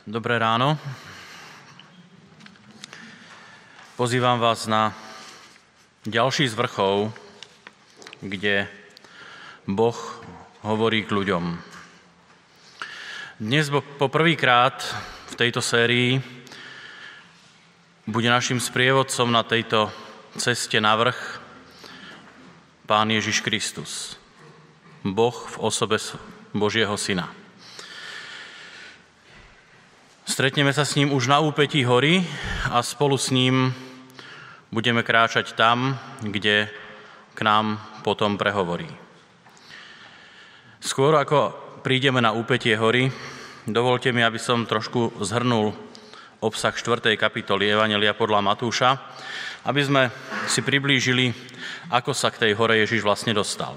Dobré ráno. Pozývam vás na ďalší z vrchov, kde Boh hovorí k ľuďom. Dnes poprvýkrát v tejto sérii bude našim sprievodcom na tejto ceste na vrch Pán Ježiš Kristus, Boh v osobe Božieho Syna. Stretneme sa s ním už na úpetí hory a spolu s ním budeme kráčať tam, kde k nám potom prehovorí. Skôr ako prídeme na úpetie hory, dovolte mi, aby som trošku zhrnul obsah 4. kapitoly Evanjelia podľa Matúša, aby sme si priblížili, ako sa k tej hore Ježiš vlastne dostal.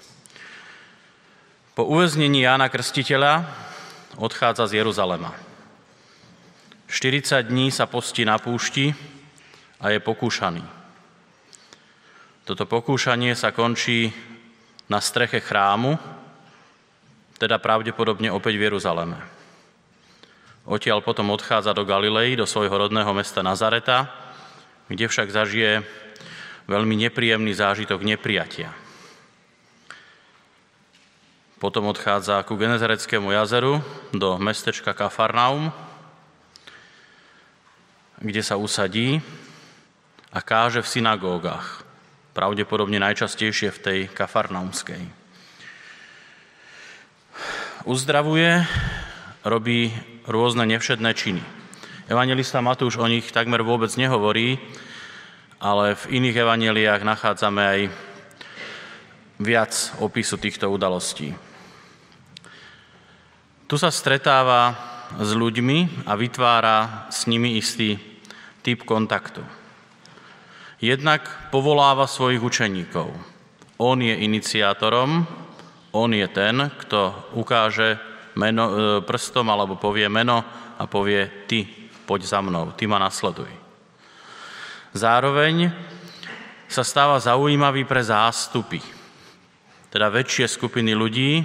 Po uväznení Jána Krstiteľa odchádza z Jeruzalema. 40 dní sa postí na púšti a je pokúšaný. Toto pokúšanie sa končí na streche chrámu, teda pravdepodobne opäť v Jeruzaleme. Odtiaľ potom odchádza do Galilei, do svojho rodného mesta Nazareta, kde však zažije veľmi nepríjemný zážitok neprijatia. Potom odchádza ku Genezareckému jazeru, do mestečka Kafarnaum, kde sa usadí a káže v synagógach, pravdepodobne najčastejšie v tej kafarnaumskej. Uzdravuje, robí rôzne nevšedné činy. Evanjelista Matúš o nich takmer vôbec nehovorí, ale v iných evanjeliách nachádzame aj viac opisu týchto udalostí. Tu sa stretáva s ľuďmi a vytvára s nimi istý typ kontaktu. Jednak povoláva svojich učeníkov. On je iniciátorom, on je ten, kto ukáže prstom alebo povie meno a povie ty, poď za mnou, ty ma nasleduj. Zároveň sa stáva zaujímavý pre zástupy, teda väčšie skupiny ľudí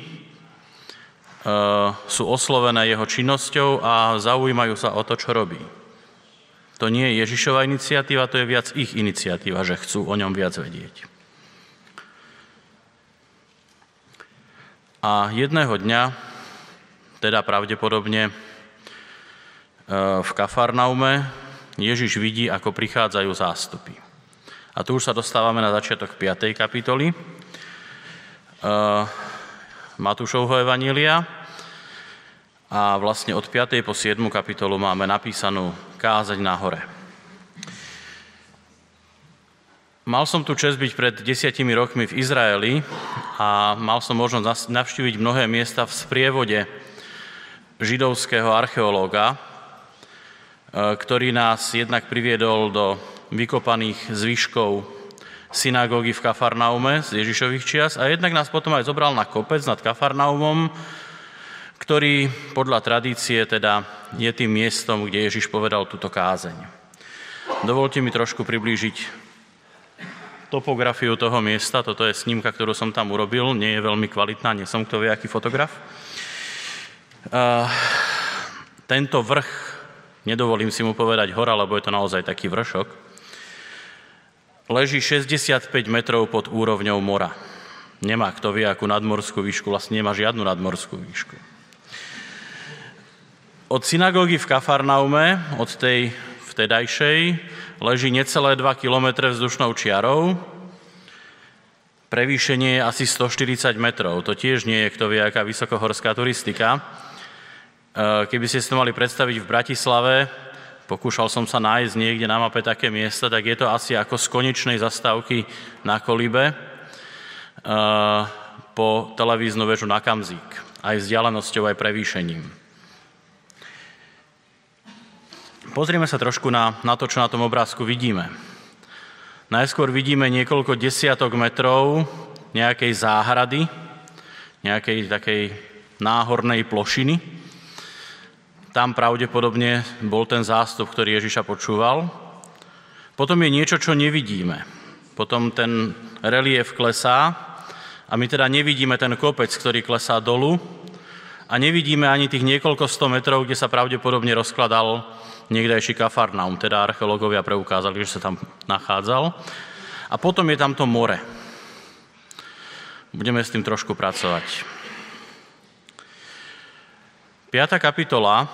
sú oslovené jeho činnosťou a zaujímajú sa o to, čo robí. To nie je Ježišova iniciatíva, to je viac ich iniciatíva, že chcú o ňom viac vedieť. A jedného dňa, teda pravdepodobne v Kafarnaume, Ježiš vidí, ako prichádzajú zástupy. A tu už sa dostávame na začiatok 5. kapitoly Matúšovho evanjelia a vlastne od 5. po 7. kapitolu máme napísanú kázeň na hore. Mal som tu česť byť pred 10 rokmi v Izraeli a mal som možnosť navštíviť mnohé miesta v sprievode židovského archeológa, ktorý nás jednak priviedol do vykopaných zvyškov synagógy v Kafarnaume z Ježišových čias a jednak nás potom aj zobral na kopec nad Kafarnaumom, ktorý podľa tradície teda je tým miestom, kde Ježiš povedal túto kázeň. Dovolte mi trošku priblížiť topografiu toho miesta. Toto je snímka, ktorú som tam urobil. Nie je veľmi kvalitná, nie som kto vie, aký fotograf. Tento vrch, nedovolím si mu povedať hora, lebo je to naozaj taký vršok, leží 65 metrov pod úrovňou mora. Nemá kto vie, akú nadmorskú výšku, vlastne nemá žiadnu nadmorskú výšku. Od synagógy v Kafarnaume, od tej vtedajšej, leží necelé 2 kilometre vzdušnou čiarou. Prevýšenie je asi 140 metrov. To tiež nie je kto vie, aká vysokohorská turistika. Keby ste si to mali predstaviť v Bratislave, pokúšal som sa nájsť niekde na mape také miesta, tak je to asi ako z konečnej zastávky na Kolibe po televíznu väžu na Kamzík. Aj vzdialenosťou, aj prevýšením. Pozrieme sa trošku na to, čo na tom obrázku vidíme. Najskôr vidíme niekoľko desiatok metrov nejakej záhrady, nejakej takej náhornej plošiny. Tam pravdepodobne bol ten zástup, ktorý Ježiša počúval. Potom je niečo, čo nevidíme. Potom ten relief klesá a my teda nevidíme ten kopec, ktorý klesá dolu, a nevidíme ani tých niekoľko 100 metrov, kde sa pravdepodobne rozkladal niekdajší Kafarnaum, teda archeológovia preukázali, že sa tam nachádzal. A potom je tam to more. Budeme s tým trošku pracovať. 5. kapitola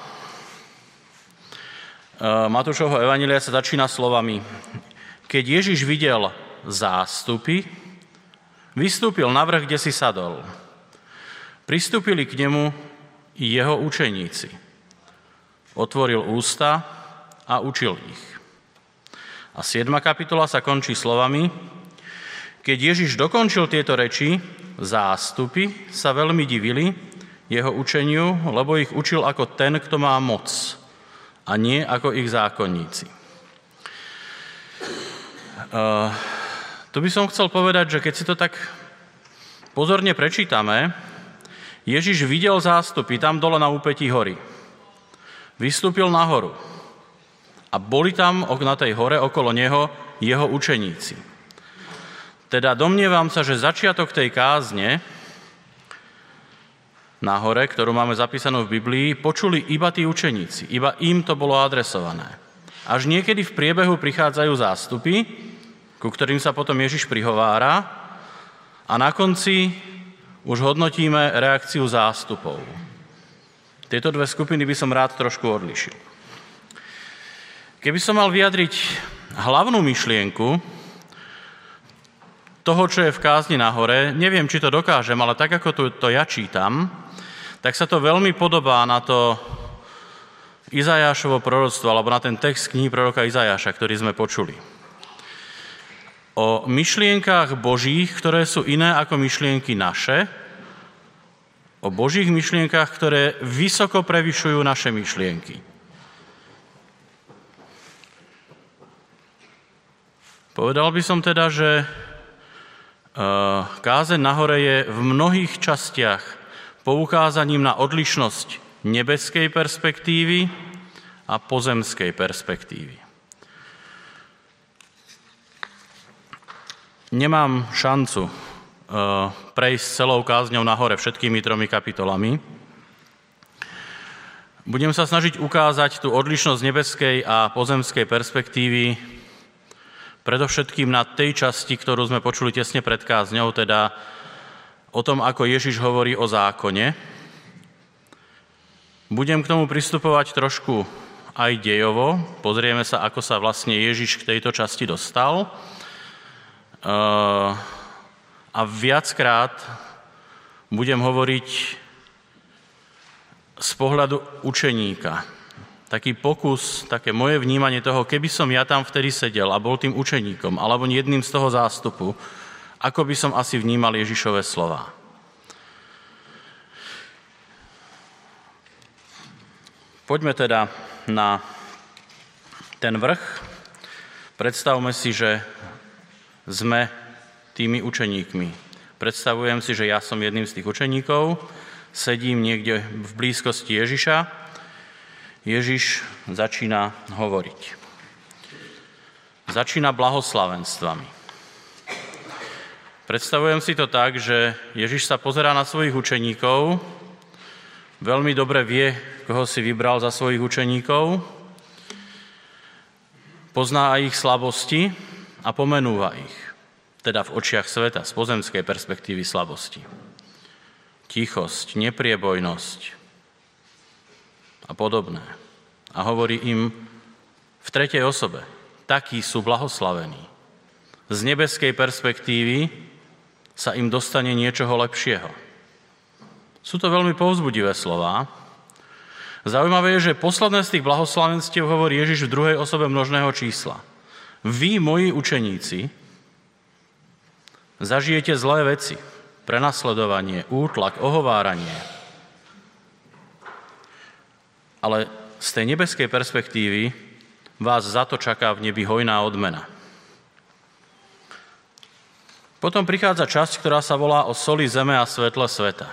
Matúšovho evanjelia sa začína slovami: Keď Ježiš videl zástupy, vystúpil na vrch, kde si sadol. Pristúpili k nemu i jeho učeníci. Otvoril ústa a učil ich. A 7. kapitola sa končí slovami: Keď Ježiš dokončil tieto reči, zástupy sa veľmi divili jeho učeniu, lebo ich učil ako ten, kto má moc, a nie ako ich zákonníci. Tu by som chcel povedať, že keď si to tak pozorne prečítame, Ježiš videl zástupy tam dole na úpetí hory. Vystúpil nahoru a boli tam na tej hore okolo neho jeho učeníci. Teda domnievam sa, že začiatok tej kázne na hore, ktorú máme zapísanú v Biblii, počuli iba tí učeníci, iba im to bolo adresované. Až niekedy v priebehu prichádzajú zástupy, ku ktorým sa potom Ježiš prihovára, a na konci už hodnotíme reakciu zástupov. Tieto dve skupiny by som rád trošku odlišil. Keby som mal vyjadriť hlavnú myšlienku toho, čo je v kázni na hore, neviem, či to dokážem, ale tak, ako to ja čítam, tak sa to veľmi podobá na to Izajášovo proroctvo, alebo na ten text knihy proroka Izajáša, ktorý sme počuli. O myšlienkách Božích, ktoré sú iné ako myšlienky naše, o Božích myšlienkách, ktoré vysoko prevyšujú naše myšlienky. Povedal by som teda, že kázeň na hore je v mnohých častiach poukázaním na odlišnosť nebeskej perspektívy a pozemskej perspektívy. Nemám šancu prejsť celou kázňou na hore všetkými 3 kapitolami. Budem sa snažiť ukázať tú odlišnosť nebeskej a pozemskej perspektívy predovšetkým na tej časti, ktorú sme počuli tesne pred kázňou, teda o tom, ako Ježiš hovorí o zákone. Budem k tomu pristupovať trošku aj dejovo. Pozrieme sa, ako sa vlastne Ježiš k tejto časti dostal. A viackrát budem hovoriť z pohľadu učeníka. Taký pokus, také moje vnímanie toho, keby som ja tam vtedy sedel a bol tým učeníkom, alebo jedným z toho zástupu, ako by som asi vnímal Ježišove slová. Poďme teda na ten vrch. Predstavme si, že sme tými učeníkmi. Predstavujem si, že ja som jedným z tých učeníkov, sedím niekde v blízkosti Ježiša. Ježiš začína hovoriť. Začína blahoslavenstvami. Predstavujem si to tak, že Ježiš sa pozerá na svojich učeníkov, veľmi dobre vie, koho si vybral za svojich učeníkov, pozná aj ich slabosti a pomenúva ich, teda v očiach sveta, z pozemskej perspektívy slabosti. Tichosť, nepriebojnosť a podobné. A hovorí im v 3. osobe, takí sú blahoslavení. Z nebeskej perspektívy sa im dostane niečoho lepšieho. Sú to veľmi povzbudivé slová. Zaujímavé je, že posledné z tých blahoslavenstiev hovorí Ježiš v 2. osobe množného čísla. Vy, moji učeníci, zažijete zlé veci, prenasledovanie, útlak, ohováranie. Ale z tej nebeskej perspektívy vás za to čaká v nebi hojná odmena. Potom prichádza časť, ktorá sa volá o soli zeme a svetle sveta.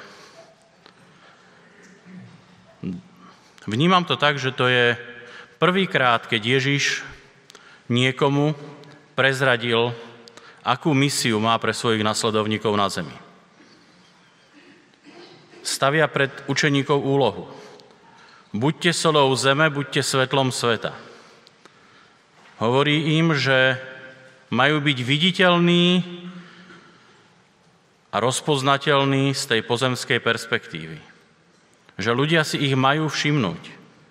Vnímam to tak, že to je prvýkrát, keď Ježiš niekomu prezradil, akú misiu má pre svojich nasledovníkov na zemi. stavia pred učeníkov úlohu. Buďte solou zeme, buďte svetlom sveta. Hovorí im, že majú byť viditeľní a rozpoznateľní z tej pozemskej perspektívy. Že ľudia si ich majú všimnúť.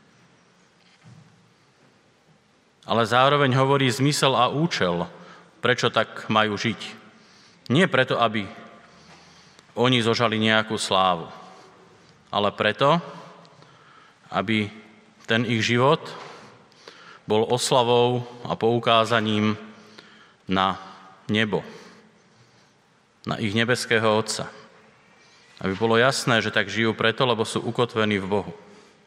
Ale zároveň hovorí zmysel a účel, prečo tak majú žiť. Nie preto, aby oni zožali nejakú slávu, ale preto, aby ten ich život bol oslavou a poukázaním na nebo, na ich nebeského Otca. Aby bolo jasné, že tak žijú preto, lebo sú ukotvení v Bohu.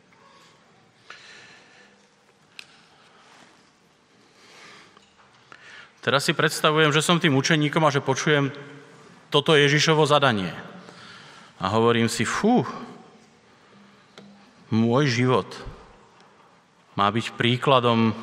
Teraz si predstavujem, že som tým učeníkom a že počujem toto Ježišovo zadanie. A hovorím si, môj život má byť príkladom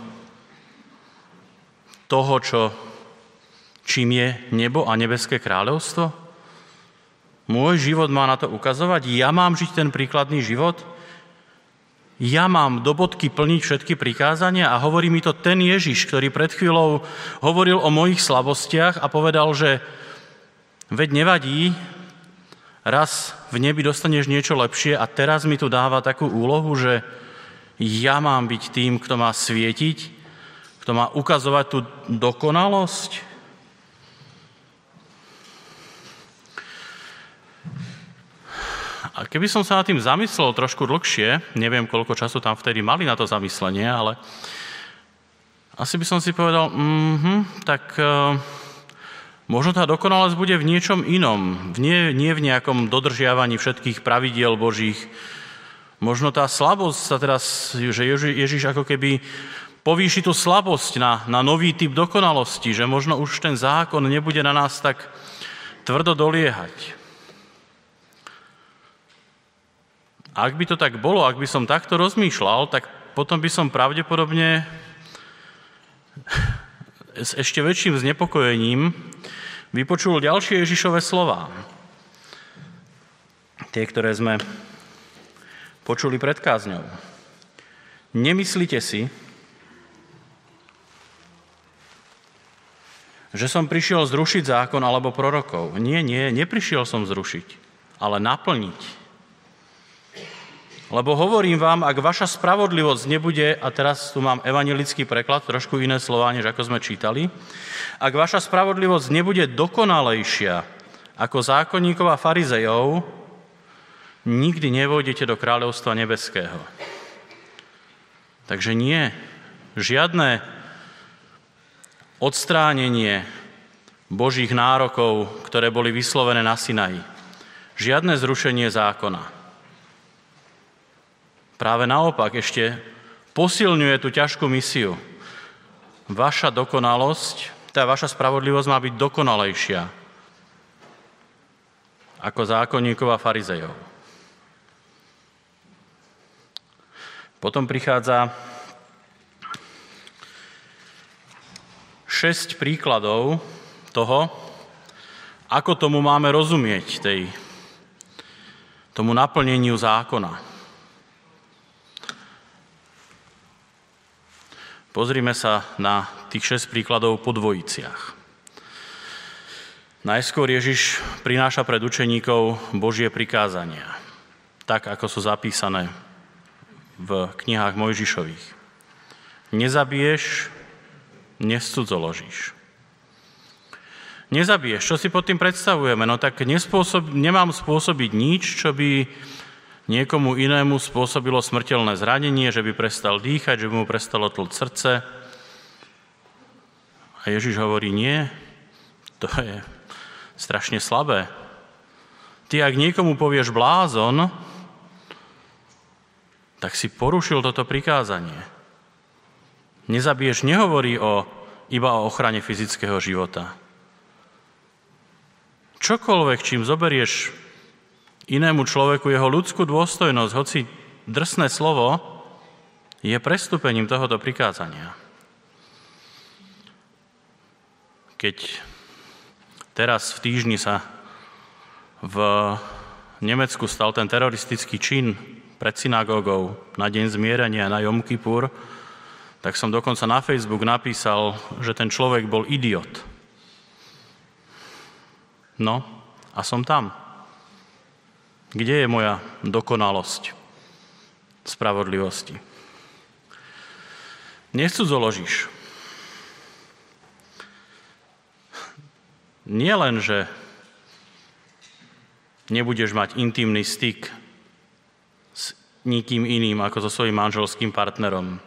toho, čím je nebo a nebeské kráľovstvo? Môj život má na to ukazovať? Ja mám žiť ten príkladný život? Ja mám do bodky plniť všetky prikázania? A hovorí mi to ten Ježiš, ktorý pred chvíľou hovoril o mojich slabostiach a povedal, že veď nevadí, raz v nebi dostaneš niečo lepšie a teraz mi tu dáva takú úlohu, že ja mám byť tým, kto má svietiť, kto má ukazovať tú dokonalosť. A keby som sa nad tým zamyslel trošku dlhšie, neviem, koľko času tam vtedy mali na to zamyslenie, ale asi by som si povedal, možno tá dokonalosť bude v niečom inom, nie v nejakom dodržiavaní všetkých pravidiel Božích. Možno tá slabosť sa teraz, že Ježiš ako keby povýši tú slabosť na nový typ dokonalosti, že možno už ten zákon nebude na nás tak tvrdo doliehať. Ak by to tak bolo, ak by som takto rozmýšľal, tak potom by som pravdepodobne s ešte väčším znepokojením vypočul ďalšie Ježišove slová. Tie, ktoré sme počuli pred kázňou. Nemyslíte si, že som prišiel zrušiť zákon alebo prorokov. Nie, neprišiel som zrušiť, ale naplniť. Lebo hovorím vám, ak vaša spravodlivosť nebude, a teraz tu mám evanjelický preklad, trošku iné slová, než ako sme čítali, ak vaša spravodlivosť nebude dokonalejšia ako zákonníkov a farizejov, nikdy nevôjdete do kráľovstva nebeského. Takže nie, žiadne odstránenie Božích nárokov, ktoré boli vyslovené na Sinaji. Žiadne zrušenie zákona. Práve naopak ešte posilňuje tú ťažkú misiu. Vaša dokonalosť, tá vaša spravodlivosť má byť dokonalejšia ako zákonníkov a farizejov. Potom prichádza 6 príkladov toho, ako tomu máme rozumieť, tomu naplneniu zákona. Pozrime sa na tých 6 príkladov po dvojiciach. Najskôr Ježiš prináša pred učeníkov Božie prikázania, tak ako sú zapísané v knihách Mojžišových. Nezabiješ, nescudzoložíš. Nezabiješ, čo si pod tým predstavujeme? No tak nemám spôsobiť nič, čo by niekomu inému spôsobilo smrteľné zranenie, že by prestal dýchať, že by mu prestalo tlť srdce. A Ježiš hovorí, nie, to je strašne slabé. Ty, ak niekomu povieš blázon, tak si porušil toto prikázanie. Nezabiješ nehovorí iba o ochrane fyzického života. Čokoľvek, čím zoberieš inému človeku jeho ľudskú dôstojnosť, hoci drsné slovo, je prestúpením tohoto prikázania. Keď teraz v týždni sa v Nemecku stal ten teroristický čin pred synagógou na deň zmierenia, na Jom Kippur, tak som dokonca na Facebook napísal, že ten človek bol idiot. No, a som tam. Kde je moja dokonalosť spravodlivosti? Nescudzoložíš. Nie len, že nebudeš mať intimný styk s nikým iným ako so svojím manželským partnerom.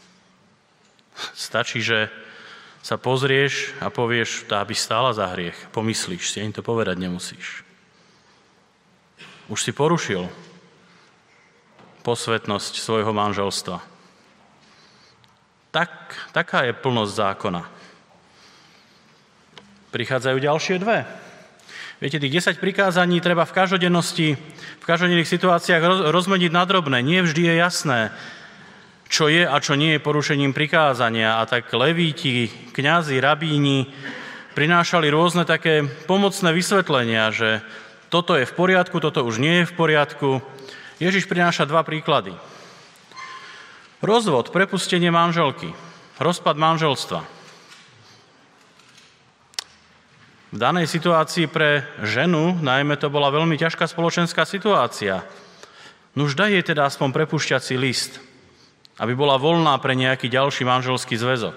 Stačí, že sa pozrieš a povieš, tá by stála za hriech. Pomyslíš si, ani to povedať nemusíš. Už si porušil posvetnosť svojho manželstva. Taká je plnosť zákona. Prichádzajú ďalšie dve. Viete, tých 10 prikázaní treba v každodennosti, v každodenných situáciách rozmeniť na drobné. Nie vždy je jasné, čo je a čo nie je porušením prikázania. A tak levíti, kňazi, rabíni prinášali rôzne také pomocné vysvetlenia, že toto je v poriadku, toto už nie je v poriadku. Ježiš prináša 2 príklady. Rozvod, prepustenie manželky, rozpad manželstva. V danej situácii pre ženu, najmä to bola veľmi ťažká spoločenská situácia. Nuž daj jej teda aspoň prepušťací list, aby bola voľná pre nejaký ďalší manželský zväzok.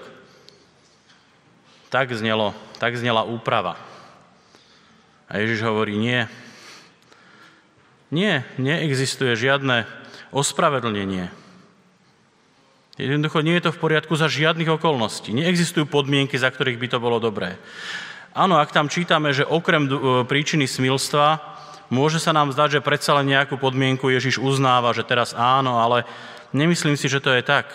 Tak znela úprava. A Ježiš hovorí, nie. Nie, neexistuje žiadne ospravedlnenie. Jednoducho nie je to v poriadku za žiadnych okolností. Neexistujú podmienky, za ktorých by to bolo dobré. Áno, ak tam čítame, že okrem príčiny smilstva, môže sa nám zdať, že predsa len nejakú podmienku Ježiš uznáva, že teraz áno, ale nemyslím si, že to je tak.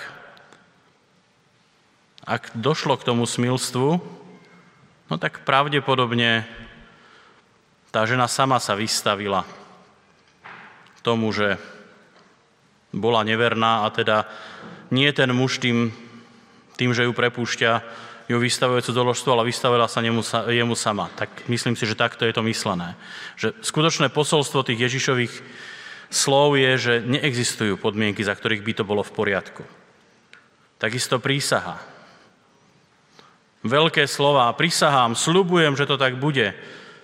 Ak došlo k tomu smilstvu, no tak pravdepodobne tá žena sama sa vystavila tomu, že bola neverná a teda nie ten muž tým, že ju prepúšťa, ju vystavuje cudzoložstvu, ale vystavila sa jemu sama. Tak myslím si, že takto je to myslené. Že skutočné posolstvo tých Ježišových slov je, že neexistujú podmienky, za ktorých by to bolo v poriadku. Takisto prísaha. Veľké slová, prisahám, sľubujem, že to tak bude.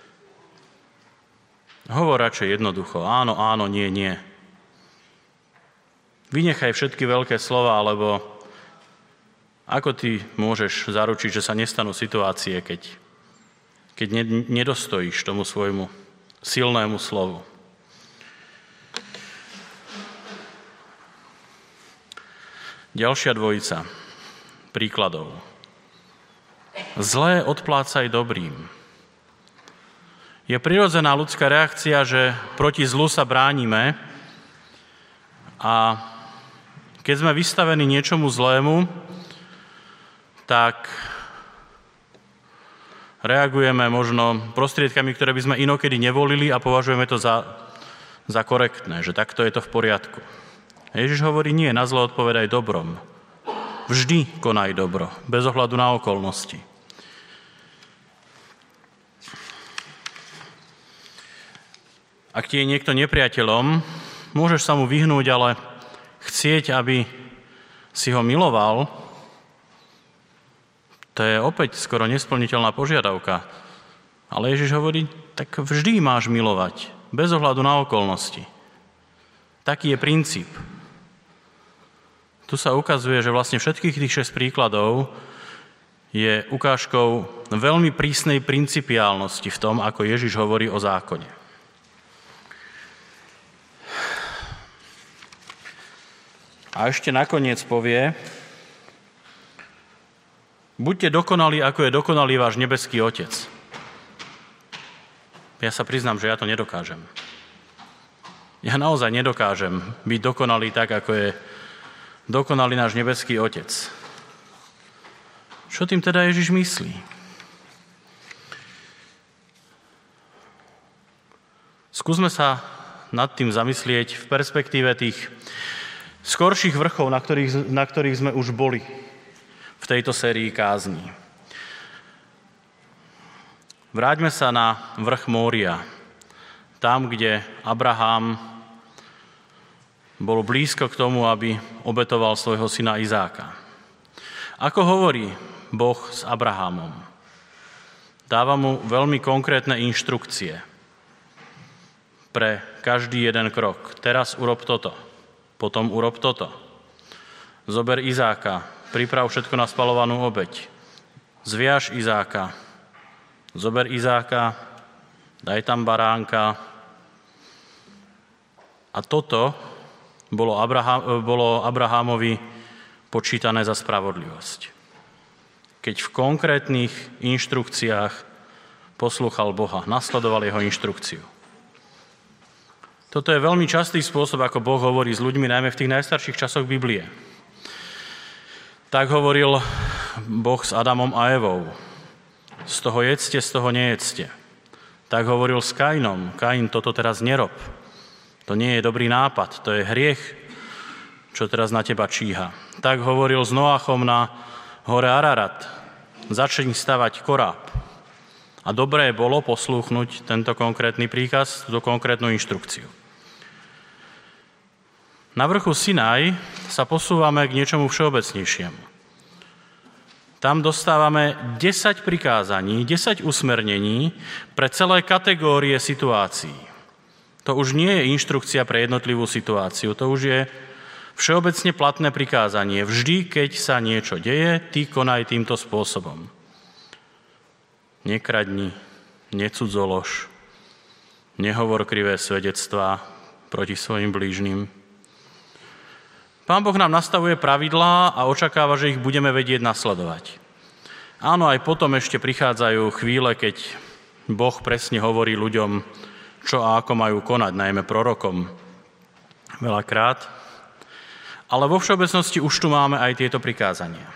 Hovor radšej jednoducho, áno, áno, nie, nie. Vynechaj všetky veľké slova, lebo ako ty môžeš zaručiť, že sa nestanú situácie, keď nedostojíš tomu svojmu silnému slovu? Ďalšia dvojica príkladov. Zlé odplácaj dobrým. Je prirodzená ľudská reakcia, že proti zlu sa bránime a keď sme vystavení niečomu zlému, tak reagujeme možno prostriedkami, ktoré by sme inokedy nevolili a považujeme to za korektné, že takto je to v poriadku. Ježiš hovorí, nie, na zlo odpovedaj dobrom. Vždy konaj dobro, bez ohľadu na okolnosti. Ak ti je niekto nepriateľom, môžeš sa mu vyhnúť, ale chcieť, aby si ho miloval, to je opäť skoro nesplniteľná požiadavka. Ale Ježiš hovorí, tak vždy máš milovať, bez ohľadu na okolnosti. Taký je princíp. Tu sa ukazuje, že vlastne všetkých tých 6 príkladov je ukážkou veľmi prísnej principiálnosti v tom, ako Ježiš hovorí o zákone. A ešte nakoniec povie, buďte dokonalí, ako je dokonalý váš nebeský Otec. Ja sa priznám, že ja to nedokážem. Ja naozaj nedokážem byť dokonalý tak, ako je dokonalý náš nebeský Otec. Čo tým teda Ježiš myslí? Skúsme sa nad tým zamyslieť v perspektíve tých skorších vrchov, na ktorých sme už boli v tejto sérii kázní. Vráťme sa na vrch Mória, tam, kde Abraham bol blízko k tomu, aby obetoval svojho syna Izáka. Ako hovorí Boh s Abrahamom? Dáva mu veľmi konkrétne inštrukcie pre každý jeden krok. Teraz urob toto, potom urob toto. Zober Izáka, priprav všetko na spalovanú obeť. Zviaž Izáka, zober Izáka, daj tam baránka. A toto bolo Abrahamovi počítané za spravodlivosť. Keď v konkrétnych inštrukciách poslúchal Boha, nasledoval jeho inštrukciu. Toto je veľmi častý spôsob, ako Boh hovorí s ľuďmi, najmä v tých najstarších časoch Biblie. Tak hovoril Boh s Adamom a Evou. Z toho jedzte, z toho nejedzte. Tak hovoril s Kainom. Kain, toto teraz nerob. To nie je dobrý nápad, to je hriech, čo teraz na teba číha. Tak hovoril s Noachom na hore Ararat. Začni stavať koráb. A dobré bolo poslúchnuť tento konkrétny príkaz, túto konkrétnu inštrukciu. Na vrchu Sinaj sa posúvame k niečomu všeobecnejšiemu. Tam dostávame 10 prikázaní, 10 usmernení pre celé kategórie situácií. To už nie je inštrukcia pre jednotlivú situáciu, to už je všeobecne platné prikázanie. Vždy, keď sa niečo deje, ty konaj týmto spôsobom. Nekradni, necudzolož, nehovor krivé svedectvá proti svojim blížnym. Pán Boh nám nastavuje pravidlá a očakáva, že ich budeme vedieť nasledovať. Áno, aj potom ešte prichádzajú chvíle, keď Boh presne hovorí ľuďom, čo a ako majú konať, najmä prorokom. Veľakrát. Ale vo všeobecnosti už tu máme aj tieto prikázania.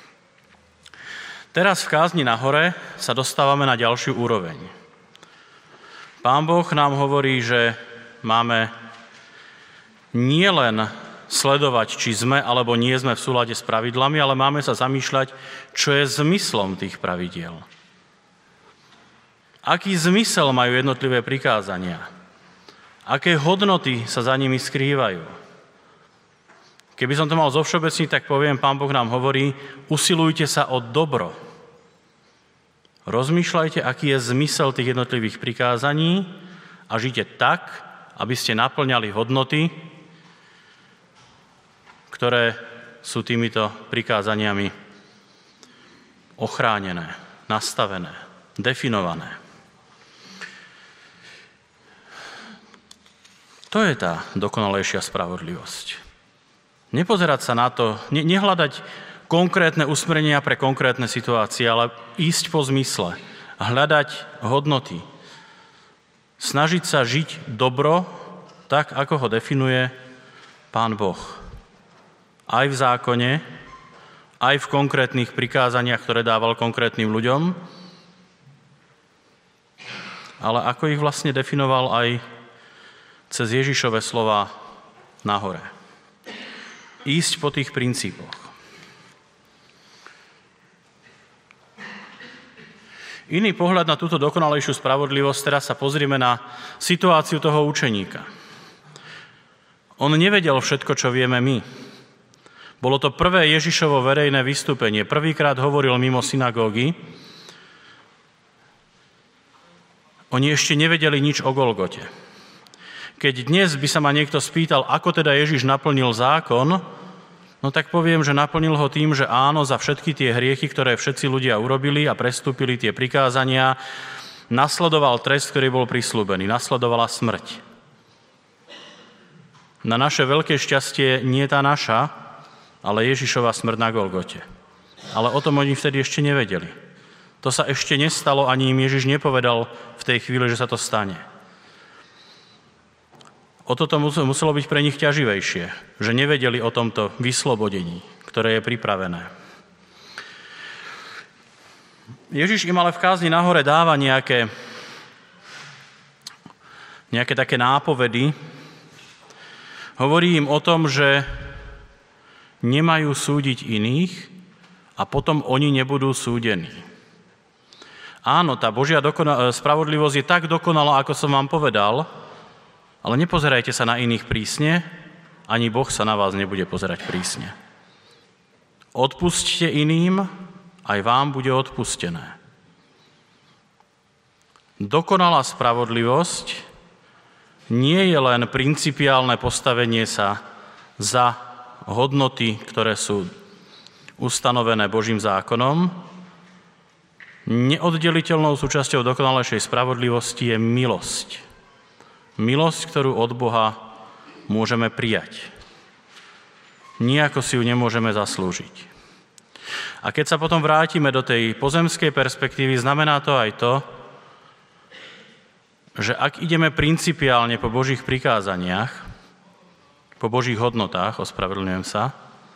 Teraz v kázni na hore sa dostávame na ďalšiu úroveň. Pán Boh nám hovorí, že máme nielen sledovať, či sme alebo nie sme v súlade s pravidlami, ale máme sa zamýšľať, čo je zmyslom tých pravidiel. Aký zmysel majú jednotlivé prikázania? Aké hodnoty sa za nimi skrývajú? Keby som to mal zovšeobecniť, tak poviem, Pán Boh nám hovorí, usilujte sa o dobro. Rozmýšľajte, aký je zmysel tých jednotlivých prikázaní a žite tak, aby ste naplňali hodnoty, ktoré sú týmito prikázaniami ochránené, nastavené, definované. To je tá dokonalejšia spravodlivosť. Nepozerať sa na to, nehľadať konkrétne usmerenia pre konkrétne situácie, ale ísť po zmysle, hľadať hodnoty, snažiť sa žiť dobro, tak ako ho definuje Pán Boh. Aj v zákone, aj v konkrétnych prikázaniach, ktoré dával konkrétnym ľuďom, ale ako ich vlastne definoval aj cez Ježišove slova na hore. Ísť po tých princípoch. Iný pohľad na túto dokonalejšiu spravodlivosť, teraz sa pozrieme na situáciu toho učeníka. On nevedel všetko, čo vieme my. Bolo to prvé Ježišovo verejné vystúpenie. Prvýkrát hovoril mimo synagógy. Oni ešte nevedeli nič o Golgote. Keď dnes by sa ma niekto spýtal, ako teda Ježiš naplnil zákon, no tak poviem, že naplnil ho tým, že áno, za všetky tie hriechy, ktoré všetci ľudia urobili a prestúpili tie prikázania, nasledoval trest, ktorý bol prisľúbený. Nasledovala smrť. Na naše veľké šťastie nie tá naša, ale Ježišova smrť na Golgote. Ale o tom oni vtedy ešte nevedeli. To sa ešte nestalo, ani im Ježiš nepovedal v tej chvíli, že sa to stane. O toto muselo byť pre nich ťaživejšie, že nevedeli o tomto vyslobodení, ktoré je pripravené. Ježiš im ale v kázni na hore dáva nejaké také nápovedy. Hovorí im o tom, že nemajú súdiť iných a potom oni nebudú súdení. Áno, tá Božia spravodlivosť je tak dokonalá, ako som vám povedal, ale nepozerajte sa na iných prísne, ani Boh sa na vás nebude pozerať prísne. Odpusťte iným, aj vám bude odpustené. Dokonalá spravodlivosť nie je len principiálne postavenie sa za hodnoty, ktoré sú ustanovené Božím zákonom. Neoddeliteľnou súčasťou dokonalejšej spravodlivosti je milosť. Milosť, ktorú od Boha môžeme prijať. Nijako si ju nemôžeme zaslúžiť. A keď sa potom vrátime do tej pozemskej perspektívy, znamená to aj to, že ak ideme principiálne po Božích prikázaniach, po Božích hodnotách, ospravedlňujem sa,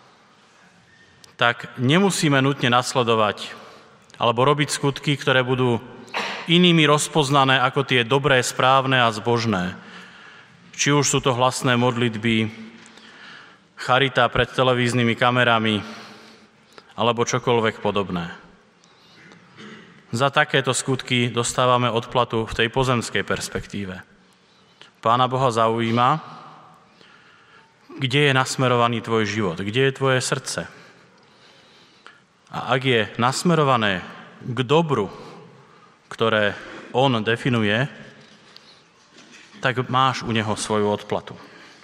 tak nemusíme nutne nasledovať alebo robiť skutky, ktoré budú inými rozpoznané ako tie dobré, správne a zbožné. Či už sú to hlasné modlitby, charita pred televíznymi kamerami, alebo čokoľvek podobné. Za takéto skutky dostávame odplatu v tej pozemskej perspektíve. Pána Boha zaujíma, kde je nasmerovaný tvoj život, kde je tvoje srdce. A ak je nasmerované k dobru, ktoré on definuje, tak máš u neho svoju odplatu.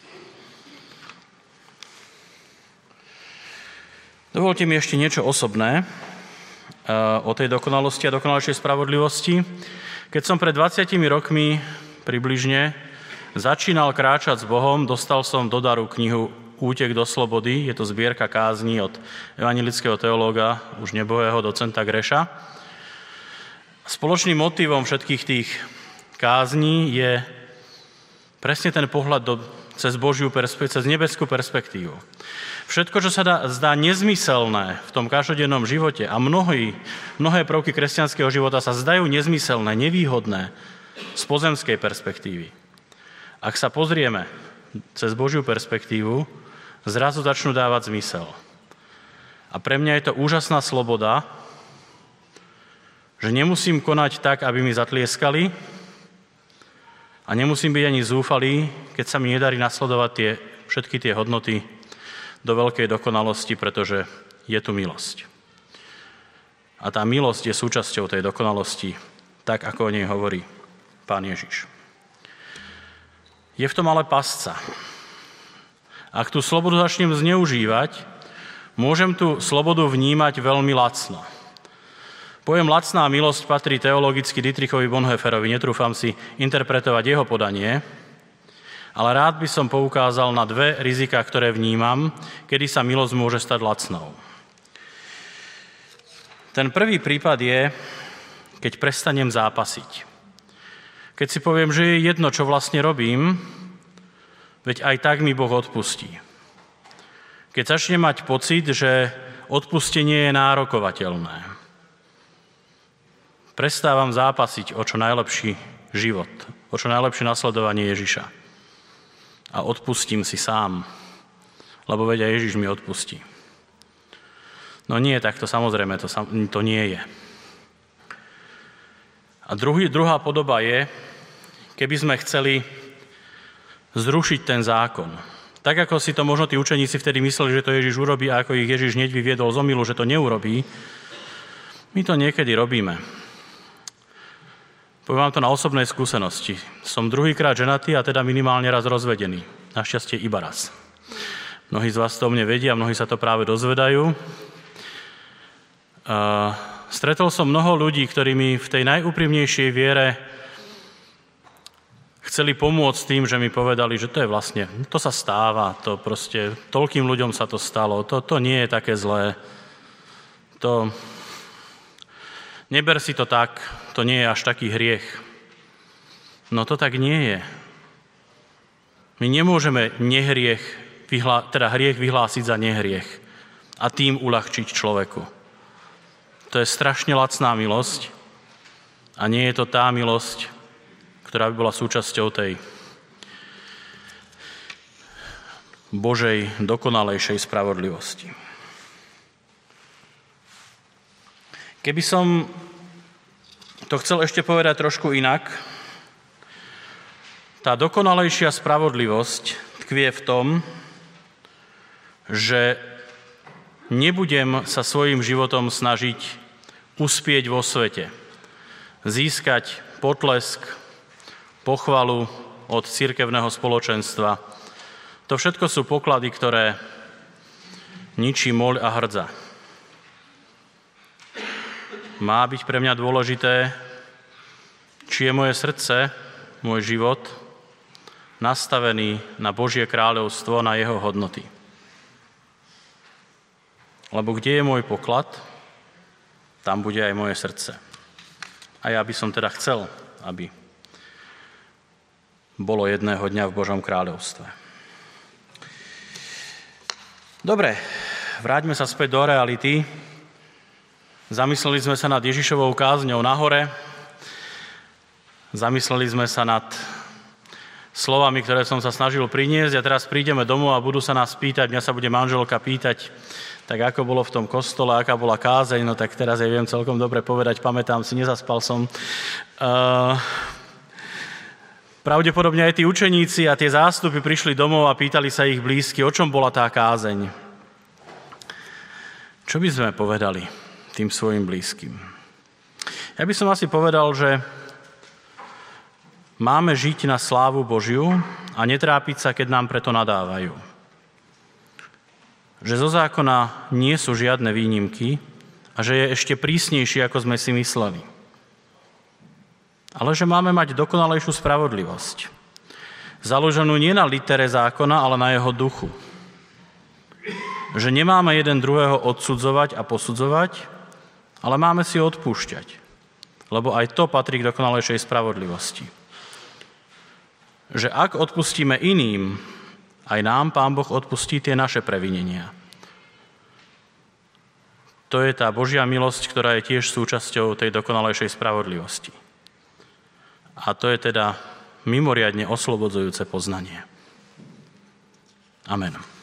Dovolte mi ešte niečo osobné o tej dokonalosti a dokonalejšej spravodlivosti. Keď som pred 20 rokmi približne začínal kráčať s Bohom, dostal som do daru knihu Útek do slobody. Je to zbierka kázní od evanjelického teológa, už nebohého docenta Greša. Spoločným motívom všetkých tých kázní je presne ten pohľad cez Božiu perspektívu, cez nebeskú perspektívu. Všetko, čo sa zdá nezmyselné v tom každodennom živote a mnohé prvky kresťanského života sa zdajú nezmyselné, nevýhodné z pozemskej perspektívy. Ak sa pozrieme cez Božiu perspektívu, zrazu začnú dávať zmysel. A pre mňa je to úžasná sloboda, že nemusím konať tak, aby mi zatlieskali a nemusím byť ani zúfalý, keď sa mi nedarí nasledovať všetky tie hodnoty do veľkej dokonalosti, pretože je tu milosť. A tá milosť je súčasťou tej dokonalosti, tak ako o nej hovorí Pán Ježiš. Je v tom ale pasca. Ak tú slobodu začnem zneužívať, môžem tú slobodu vnímať veľmi lacno. Pojem lacná milosť patrí teologicky Dietrichovi Bonhoefferovi, netrúfam si interpretovať jeho podanie, ale rád by som poukázal na dve riziká, ktoré vnímam, kedy sa milosť môže stať lacnou. Ten prvý prípad je, keď prestanem zápasiť. Keď si poviem, že je jedno, čo vlastne robím, veď aj tak mi Boh odpustí. Keď začnem mať pocit, že odpustenie je nárokovateľné. Prestávam zápasiť o čo najlepší život, o čo najlepšie nasledovanie Ježiša. A odpustím si sám, lebo veď aj Ježiš mi odpustí. No nie, tak to samozrejme, to nie je. A druhá podoba je, keby sme chceli zrušiť ten zákon. Tak ako si to možno tí učeníci vtedy mysleli, že to Ježiš urobí, a ako ich Ježiš hneď vyviedol z omylu, že to neurobí, my to niekedy robíme. Poviem vám to na osobnej skúsenosti. Som druhýkrát ženatý a teda minimálne raz rozvedený. Našťastie iba raz. Mnohí z vás to o mne vedia, mnohí sa to práve dozvedajú. Stretol som mnoho ľudí, ktorí mi v tej najúprimnejšej viere chceli pomôcť tým, že mi povedali, že to je vlastne, to sa stáva, to proste, toľkým ľuďom sa to stalo, to nie je také zlé. Neber si to tak, to nie je až taký hriech. No to tak nie je. My nemôžeme hriech vyhlásiť za nehriech a tým uľahčiť človeku. To je strašne lacná milosť a nie je to tá milosť, ktorá by bola súčasťou tej Božej dokonalejšej spravodlivosti. Keby som to chcel ešte povedať trošku inak. Tá dokonalejšia spravodlivosť tkvie v tom, že nebudem sa svojím životom snažiť uspieť vo svete, získať potlesk, pochvalu od cirkevného spoločenstva. To všetko sú poklady, ktoré ničí moľ a hrdza. Má byť pre mňa dôležité, či je moje srdce, môj život nastavený na Božie kráľovstvo, na jeho hodnoty. Lebo kde je môj poklad, tam bude aj moje srdce. A ja by som teda chcel, aby bolo jedného dňa v Božom kráľovstve. Dobre, vráťme sa späť do reality. Zamysleli sme sa nad Ježišovou kázňou na hore. Zamysleli sme sa nad slovami, ktoré som sa snažil priniesť a teraz prídeme domov a budú sa nás pýtať, mňa sa bude manželka pýtať, tak ako bolo v tom kostole, aká bola kázeň, no tak teraz ja viem celkom dobre povedať, pamätám si, nezaspal som. Pravdepodobne aj tí učeníci a tie zástupy prišli domov a pýtali sa ich blízky, o čom bola tá kázeň. Čo by sme povedali tým svojim blízkym? Ja by som asi povedal, že máme žiť na slávu Božiu a netrápiť sa, keď nám preto nadávajú. Že zo zákona nie sú žiadne výnimky a že je ešte prísnejší, ako sme si mysleli. Ale že máme mať dokonalejšiu spravodlivosť. Založenú nie na litere zákona, ale na jeho duchu. Že nemáme jeden druhého odsudzovať a posudzovať, ale máme si odpúšťať. Lebo aj to patrí k dokonalejšej spravodlivosti. Že ak odpustíme iným, aj nám Pán Boh odpustí tie naše previnenia. To je tá Božia milosť, ktorá je tiež súčasťou tej dokonalejšej spravodlivosti. A to je teda mimoriadne oslobodzujúce poznanie. Amen.